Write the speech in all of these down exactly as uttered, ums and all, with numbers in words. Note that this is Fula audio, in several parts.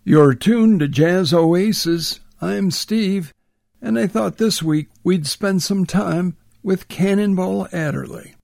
You're tuned to Jazz Oasis. I'm Steve, and I thought this week we'd spend some time with Cannonball Adderley.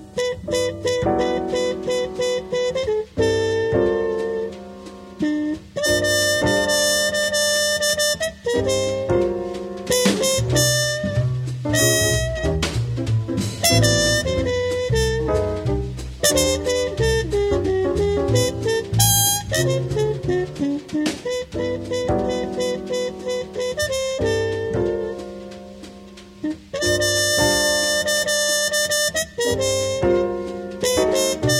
Thank you.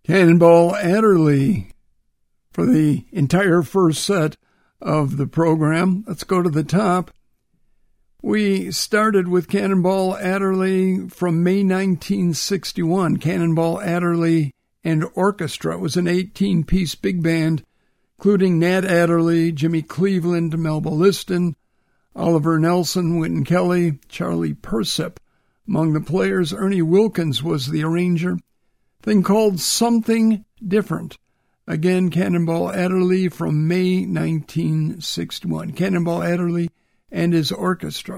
Cannonball Adderley for the entire first set of the program. Let's go to the top. We started with Cannonball Adderley from May nineteen sixty-one. Cannonball Adderley and Orchestra. It was an eighteen-piece big band, including Nat Adderley, Jimmy Cleveland, Melba Liston, Oliver Nelson, Wynton Kelly, Charlie Persip. Among the players, Ernie Wilkins was the arranger. Thing called Something Different. Again, Cannonball Adderley from May nineteen sixty-one. Cannonball Adderley and his orchestra.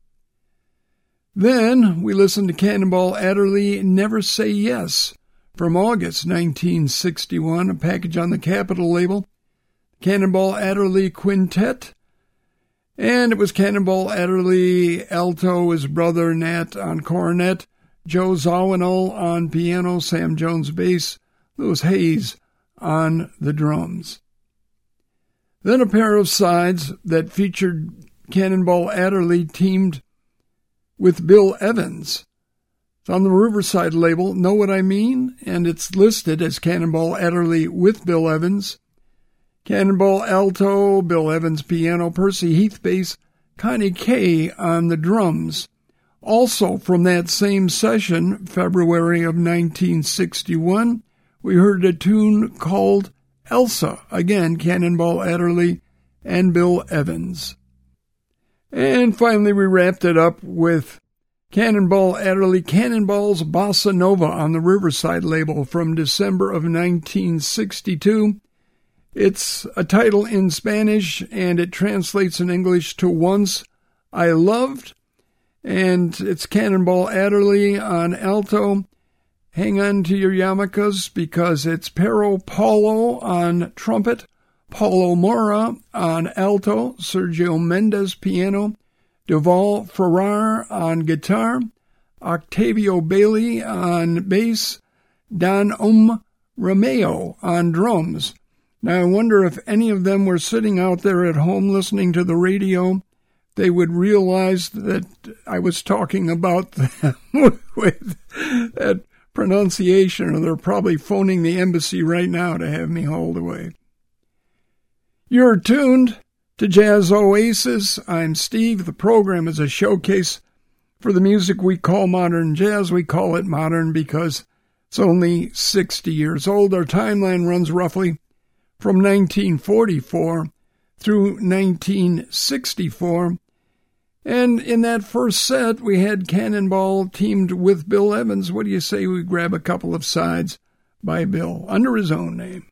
Then we listened to Cannonball Adderley, Never Say Yes, from August nineteen sixty-one, a package on the Capitol label. Cannonball Adderley Quintet, and it was Cannonball Adderley alto, his brother Nat on cornet, Joe Zawinul on piano, Sam Jones bass, Louis Hayes on the drums. Then a pair of sides that featured Cannonball Adderley teamed with Bill Evans. It's on the Riverside label, Know What I Mean? And it's listed as Cannonball Adderley with Bill Evans. Cannonball alto, Bill Evans piano, Percy Heath bass, Connie Kay on the drums. Also from that same session, February of nineteen sixty-one, we heard a tune called Elsa, again Cannonball Adderley and Bill Evans. And finally we wrapped it up with Cannonball Adderley, Cannonball's Bossa Nova on the Riverside label from December of nineteen sixty-two. It's a title in Spanish, and it translates in English to Once I Loved, and it's Cannonball Adderley on alto. Hang on to your yarmulkes because it's Pero Paulo on trumpet, Paulo Mora on alto, Sergio Mendes piano, Duval Ferrar on guitar, Octavio Bailey on bass, Don Um Romeo on drums. Now, I wonder if any of them were sitting out there at home listening to the radio, they would realize that I was talking about them with that pronunciation, or they're probably phoning the embassy right now to have me hauled away. You're tuned to Jazz Oasis. I'm Steve. The program is a showcase for the music we call modern jazz. We call it modern because it's only sixty years old. Our timeline runs roughly from nineteen forty-four through nineteen sixty-four. And in that first set, we had Cannonball teamed with Bill Evans. What do you say we grab a couple of sides by Bill under his own name?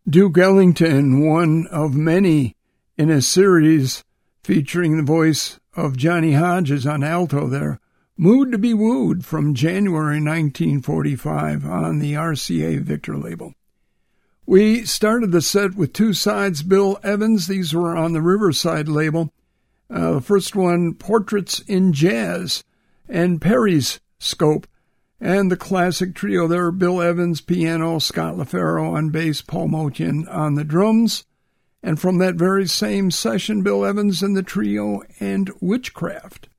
Duke Ellington, one of many in a series featuring the voice of Johnny Hodges on alto there. Mood to be Wooed from January nineteen forty-five on the R C A Victor label. We started the set with two sides, Bill Evans. These were on the Riverside label. Uh, the first one, Portraits in Jazz, and Perry's Scope. And the classic trio there, Bill Evans, piano, Scott LaFaro on bass, Paul Motian on the drums. And from that very same session, Bill Evans and the trio and Witchcraft.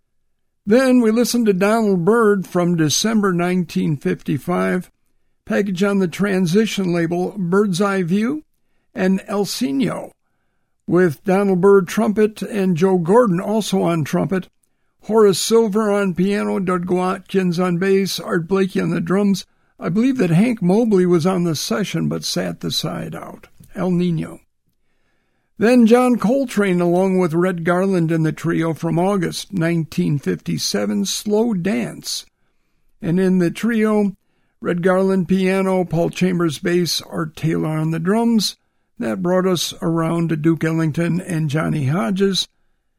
Then we listened to Donald Byrd from December nineteen fifty-five, package on the Transition label, Bird's Eye View, and El Sino, with Donald Byrd trumpet and Joe Gordon also on trumpet, Horace Silver on piano, Doug Watkins on bass, Art Blakey on the drums. I believe that Hank Mobley was on the session but sat the side out. El Nino. Then John Coltrane along with Red Garland and the trio from August nineteen fifty-seven, Slow Dance. And in the trio, Red Garland piano, Paul Chambers bass, Art Taylor on the drums. That brought us around to Duke Ellington and Johnny Hodges.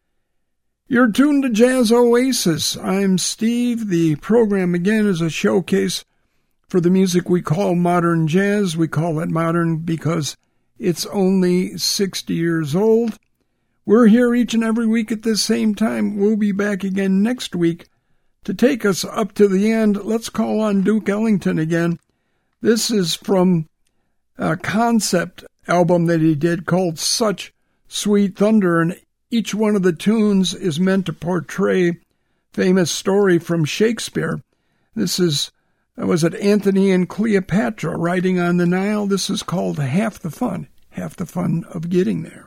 You're tuned to Jazz Oasis. I'm Steve. The program again is a showcase for the music we call modern jazz. We call it modern because it's only sixty years old. We're here each and every week at the same time. We'll be back again next week to take us up to the end. Let's call on Duke Ellington again. This is from a concept album that he did called Such Sweet Thunder, and each one of the tunes is meant to portray famous story from Shakespeare. This is Was it Antony and Cleopatra riding on the Nile? This is called Half the Fun, Half the Fun of Getting There.